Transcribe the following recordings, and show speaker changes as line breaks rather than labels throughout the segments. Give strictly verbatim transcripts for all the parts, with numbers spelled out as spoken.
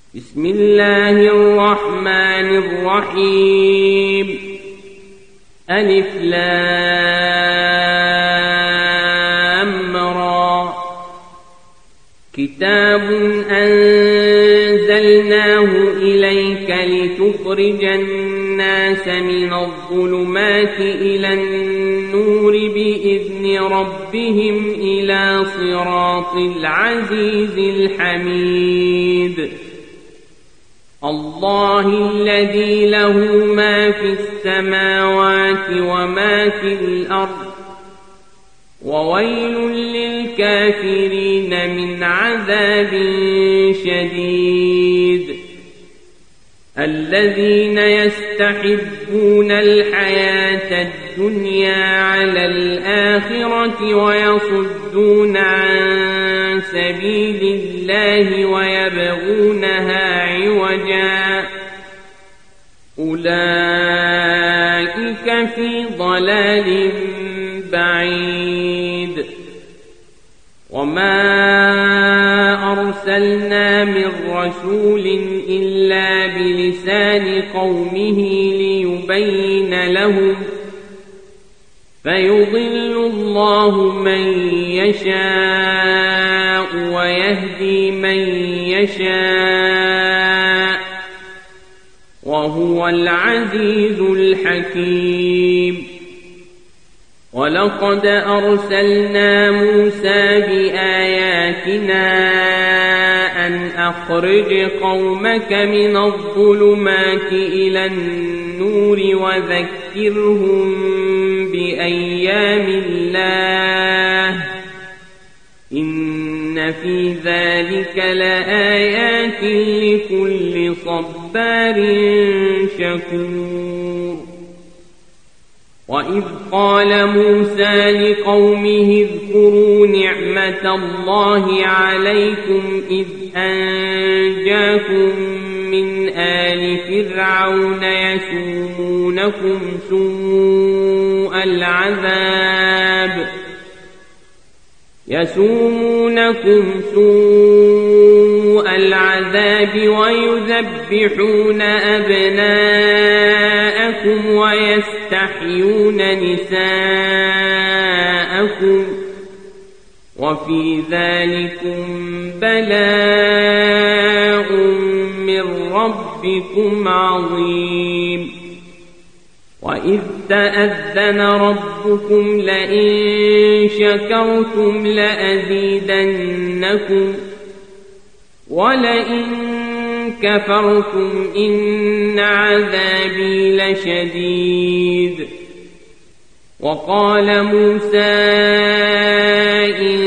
بسم الله الرحمن الرحيم. ألف لام را. كتاب أنزلناه إليك لتخرج الناس من الظلمات إلى النور بإذن ربهم إلى صراط العزيز الحميد. الله الذي له ما في السماوات وما في الأرض، وويل للكافرين من عذاب شديد. الذين يستحبون الحياة الدنيا على الآخرة ويصدون عن سبيل الله ويبغونها عوجا، أولئك في ضلال بعيد. وما أرسلنا من رسول إلا بلسان قومه ليبين لهم، فيضل الله من يشاء ويهدي من يشاء، وهو العزيز الحكيم. ولقد أرسلنا موسى بآياتنا أن أخرج قومك من الظلمات إلى النور وذكرهم بأيام الله، إن في ذلك لآيات لكل صبار شكور. وإذ قال موسى لقومه اذكروا نعمة الله عليكم إذ أنجاكم من آل فرعون يسومونكم سوء العذاب يسومونكم سوء العذاب ويذبحون أبناءكم ويستحيون نساءكم، وفي ذلكم بلاء من ربكم عظيم. وإذ تأذن ربكم لئن شكرتم لأزيدنكم ولئن كفرتم إن عذابي لشديد. وقال موسى إن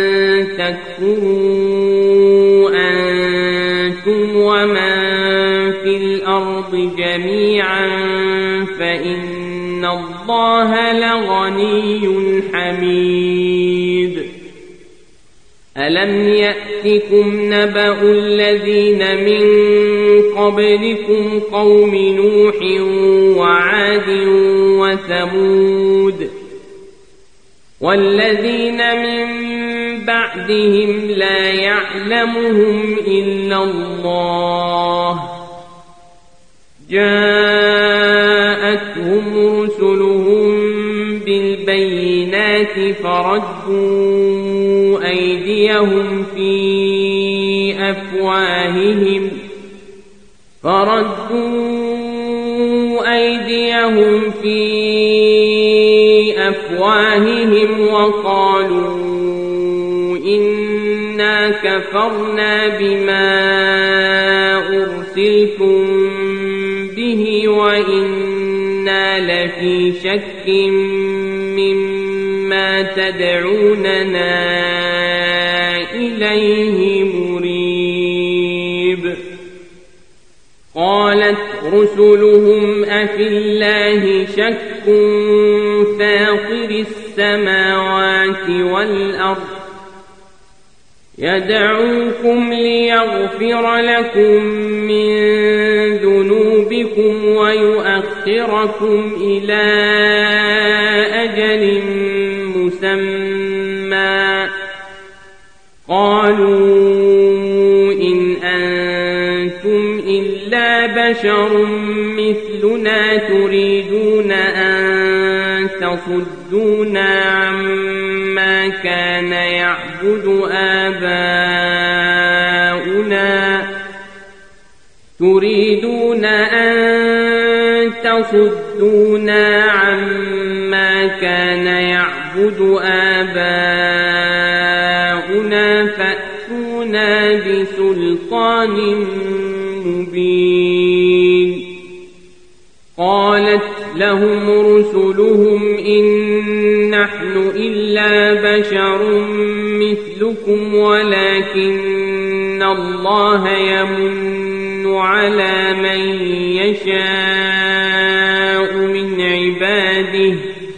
تكفروا أنتم ومن في الأرض جميعا فإن الله لغني حميد. ألم يأتكم نبأ الذين من قبلكم قوم نوح وعاد وثمود والذين من بعدهم لا يعلمهم إلا الله، جاءتهم رسلهم بالبينات فردوا أيديهم في أفواههم فردوا أيديهم في أفواههم وقالوا إنا كفرنا بما أرسلتم به وإنا لفي شك مما تدعوننا إليه مريب. قالت رسلهم أفي الله شك فاطر السماوات والأرض يدعوكم ليغفر لكم من ذنوبكم ويؤخركم إلى أجل مسمى. قالوا إن أنتم إلا بشر مثلنا تريدون أن تصدونا عما كان يعبد آباؤنا تريدون أن تصدونا عما كان يعبد آباؤنا فأتونا بسلطان مبين. قالت لهم رسلهم إن نحن إلا بشر مثلكم ولكن الله يمن على من يشاء من عباده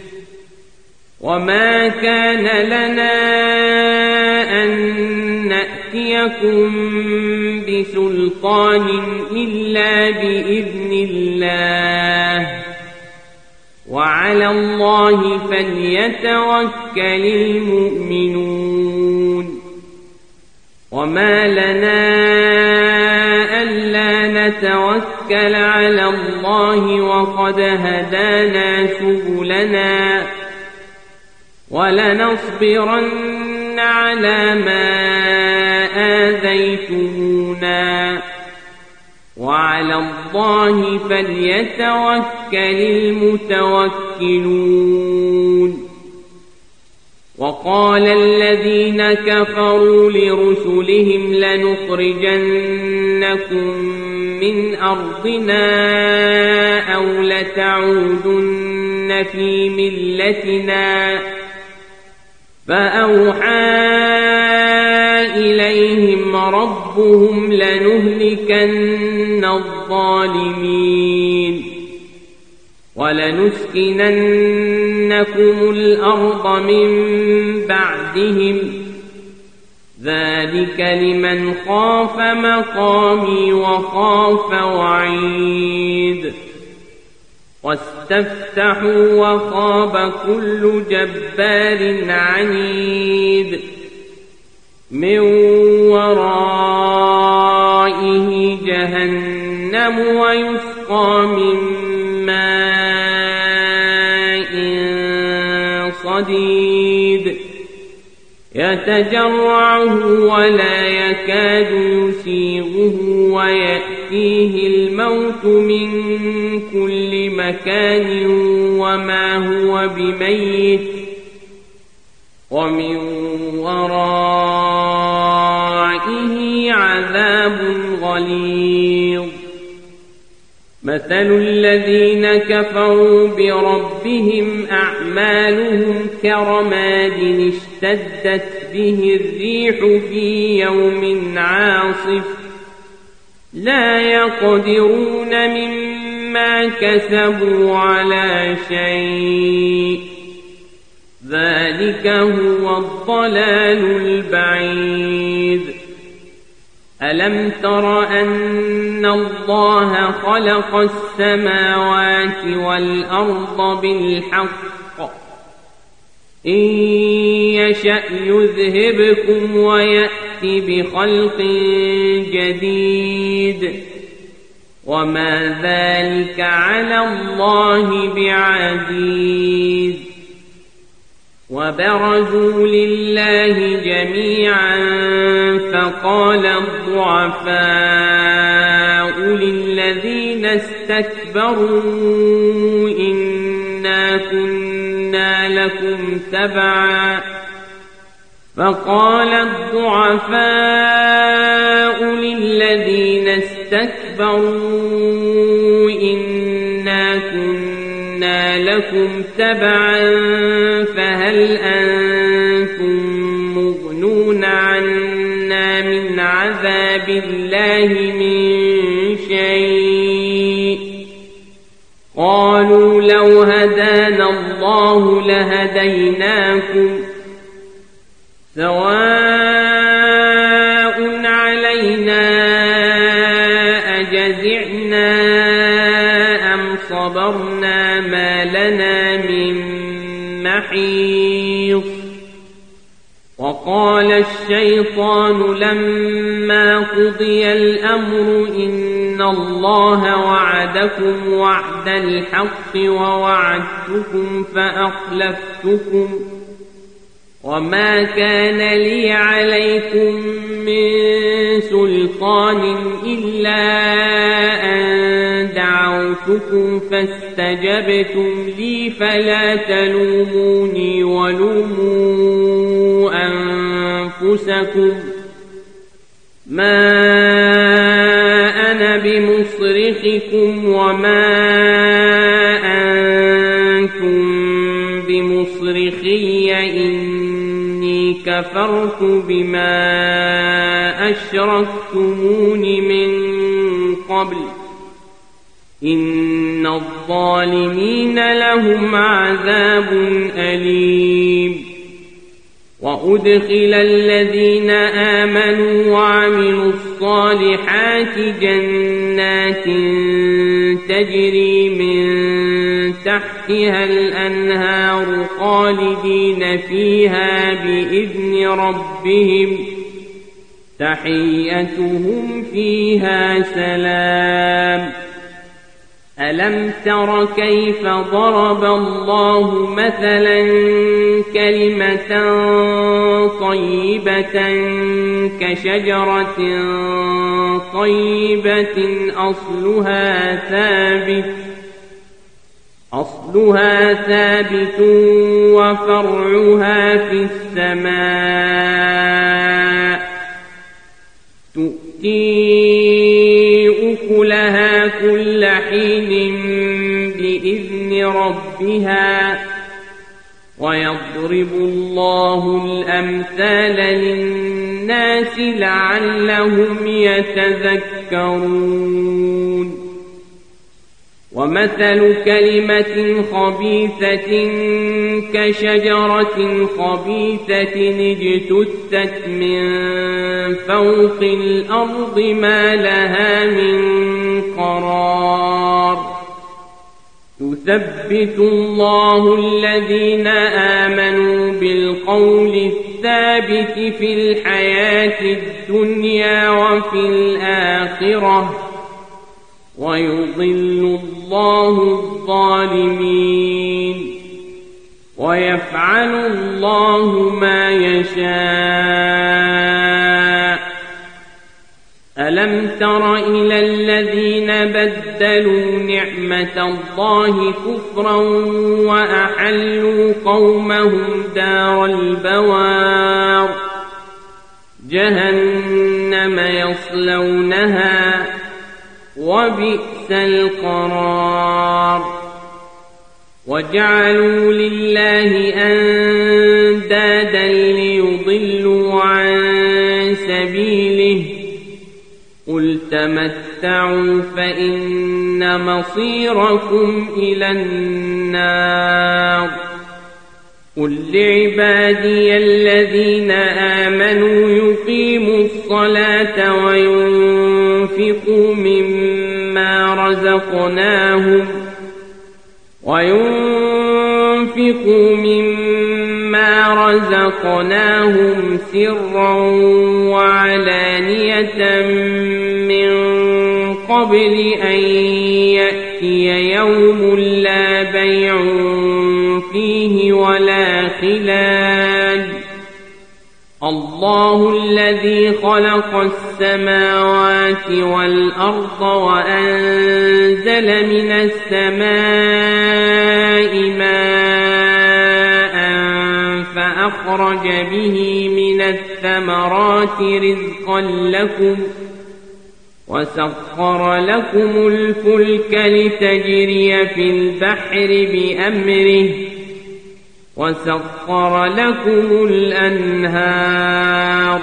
وما كان لنا أن نأتيكم بسلطان إلا بإذن الله وعلى الله فليتوكل المؤمنون. وما لنا ألا نتوكل على الله وقد هدانا سبلنا ولنصبرن على ما آذيتمونا وعلى الله فليتوكل المتوكلون. وقال الذين كفروا لرسلهم لنخرجنكم من أرضنا أو لتعودن في ملتنا فأوحى إليهم ربهم لنهلكن الظالمين ولنسكننكم الأرض من بعدهم ذلك لمن خاف مقامي وخاف وعيد. واستفتحوا وخاب كل جبار عنيد من ورائه جهنم ويسقى من ماء صديد يتجرعه ولا يكاد يسيغه ويأتيه الموت من كل مكان وما هو بميت ومن ورائه عذاب غليظ. مثل الذين كفروا بربهم أعمالهم كرماد اشتدت به الريح في يوم عاصف لا يقدرون مما كسبوا على شيء ذلك هو الضلال البعيد. ألم تر أن الله خلق السماوات والأرض بالحق إن يشأ يذهبكم ويأتي بخلق جديد وما ذلك على الله بعزيز. وبرزوا لله جميعا فقال الضعفاء للذين استكبروا إنا كنا لكم تبعا فقال الضعفاء للذين استكبروا إنا كنا لكم تبعا فهل أنتم مغنون عنا من عذاب الله من شيء قالوا لو هدانا الله لهديناكم سواء علينا أجزعنا أم صبرنا ما لنا من محيص. وقال الشيطان لما قضي الأمر الأمر إن الله وعدكم وعد الحق ووعدتكم فأخلفتكم وما كان لي عليكم من سلطان إلا أن دعوتكم فاستجبتم لي فلا تلوموني ولوموا أنفسكم ما أنا بمصرخكم وما أنتم بمصرخي إني كفرت بما أشركتمون من قبل إن الظالمين لهم عذاب أليم وأدخل الذين آمنوا وعملوا الصالحات جنات تجري من تحتها الأنهار خالدين فيها بإذن ربهم تحيتهم فيها سلام ألم تر كيف ضرب الله مثلا كلمة طيبة كشجرة طيبة أصلها ثابت أصلها ثابت وفرعها في السماء تؤتي أكلها كل حين بإذن ربها ويضرب الله الأمثال للناس لعلهم يتذكرون ومثل كلمة خبيثة كشجرة خبيثة اجتثت من فوق الأرض ما لها من قرار يثبت الله الذين آمنوا بالقول الثابت في الحياة الدنيا وفي الآخرة ويضل الله الظالمين ويفعل الله ما يشاء ألم تر إلى الذين بدلوا نعمة الله كفرا وأحلوا قومهم دار البوار جهنم يصلونها وبئس القرار وجعلوا لله أندادا ليضلوا عن سبيله قل تمتعوا فإن مصيركم إلى النار قل لعبادي الذين آمنوا يقيموا الصلاة وينفقوا مما رزقناهم وينفقوا مما رزقناهم سرا وعلانية من قبل أن يأتي يوم لا بيع فيه ولا خلال الله الذي خلق السماوات والأرض وأنزل من السماء ماء فأخرج به من الثمرات رزقا لكم وسخر لكم الفلك لتجري في البحر بأمره وسخر لكم الأنهار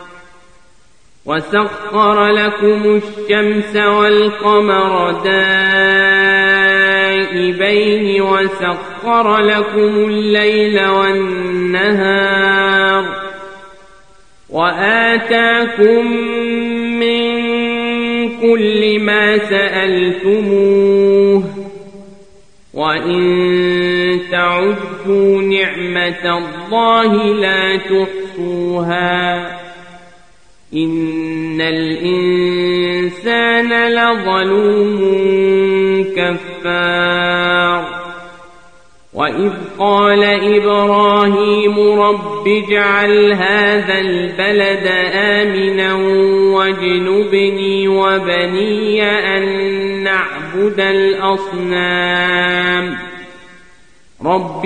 وسخر لكم الشمس والقمر دائبين وسخر لكم الليل والنهار وآتاكم من كل ما سألتموه وإن تعدوا نعمة الله لا تحصوها إن الإنسان الإنسان لظلوم كفار وإذ قال إبراهيم رب اجعل هذا البلد آمنا واجنبني وبني أن نعبد الأصنام رب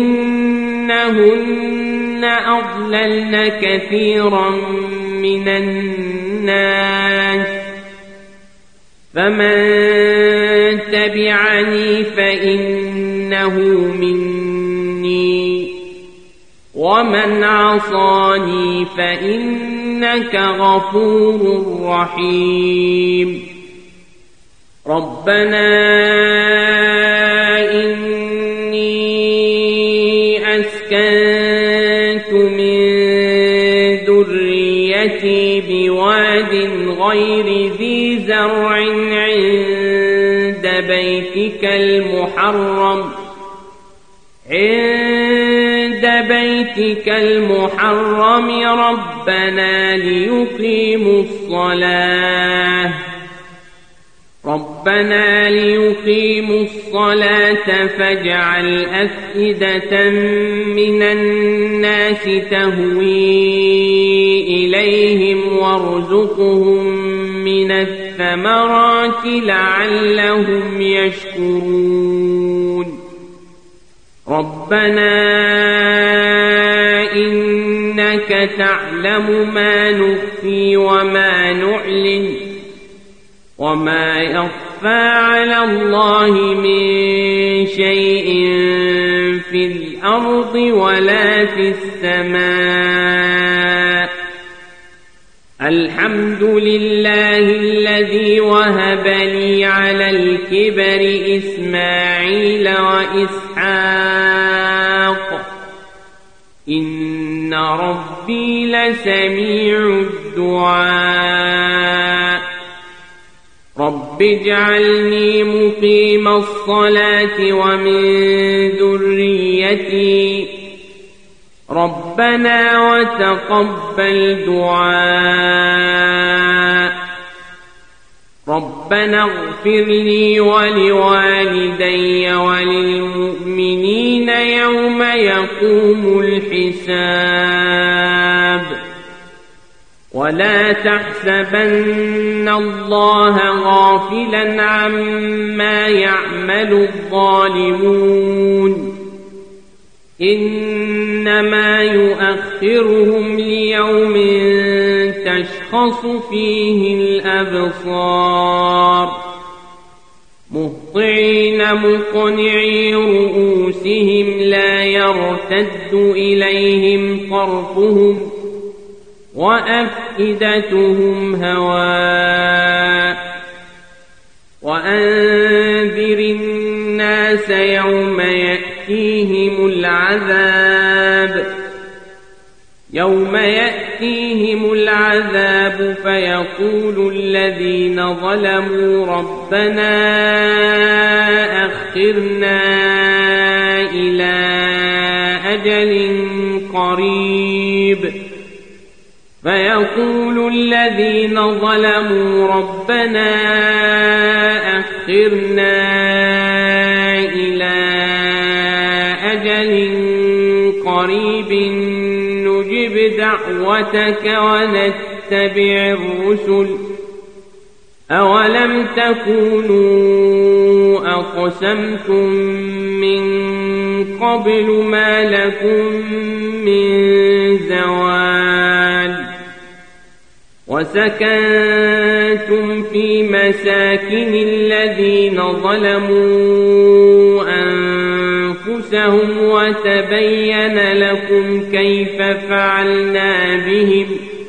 إنهن أضللن كثيرا من الناس فمن تبعني فإنه مني ومن عصاني فإنك غفور رحيم ربنا إني أسكنت من ذريتي بواد غير ذي زرع عند بيتك المحرم عند بيتك المحرم ربنا ليقيموا الصلاة ربنا ليقيموا الصلاة فاجعل أفئدة من الناس تهوي إليهم وارزقهم من الثمرات لعلهم يشكرون ربنا إنك تعلم ما نخفي وما نعلن وما يخفى على الله من شيء في الأرض ولا في السماء الحمد لله الذي وهب لي على الكبر إسماعيل وإسحاق إن ربي لسميع الدعاء رب اجعلني مقيم الصلاة ومن ذريتي ربنا وتقبل دعاء ربنا اغفر لي ولوالدي وللمؤمنين يوم يقوم الحساب ولا تحسبن الله غافلا عما يعمل الظالمون إنما يؤخرهم ليوم تشخص فيه الأبصار مهطعين مقنعي رؤوسهم لا يرتد إليهم طرفهم وأفئدتهم هواء وأنذر الناس يوم يأتيهم العذاب يوم يأتيهم العذاب فيقول الذين ظلموا ربنا أخرنا إلى أجل قريب فيقول الذين ظلموا ربنا أخرنا إلى أجل قريب نجب دعوتك ونتبع الرسل أولم تكونوا أقسمتم من قبل ما لكم من زوال وسكنتم في مساكن الذين ظلموا أنفسهم وتبين لكم كيف فعلنا بهم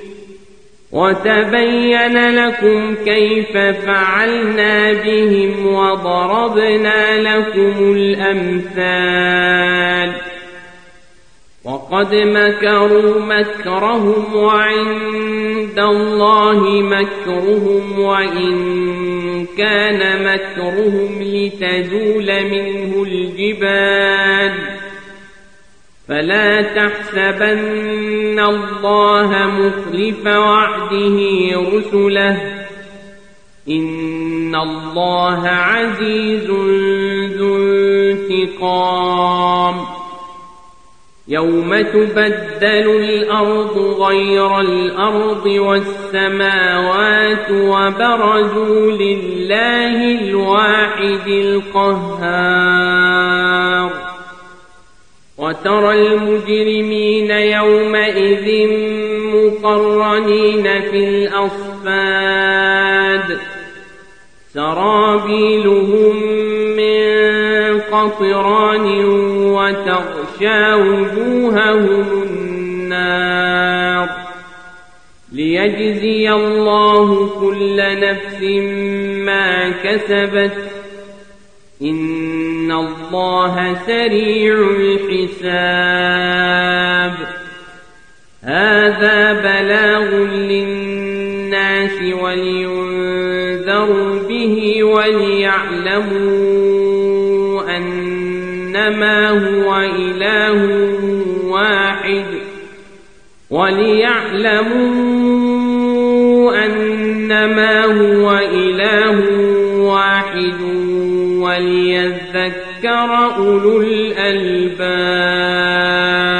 وتبين لكم كيف فعلنا بهم وضربنا لكم الأمثال وقد مكروا مكرهم وعند الله مكرهم وإن كان مكرهم لتزول منه الجبال فلا تحسبن الله مخلف وعده رسله إن الله عزيز ذو انتقام يوم تبدل الأرض غير الأرض والسماوات وبرزوا لله الواحد القهار وترى المجرمين يومئذ مقرنين في الأصفاد سرابيلهم من قطران وتغشى وجوههم النار ليجزي الله كل نفس ما كسبت إن الله سريع الحساب هذا بلاغ للناس ولينذروا به وليعلموا أنما هو إله واحد وليعلموا أنما هو إله واحد وليذكر أولو الألباب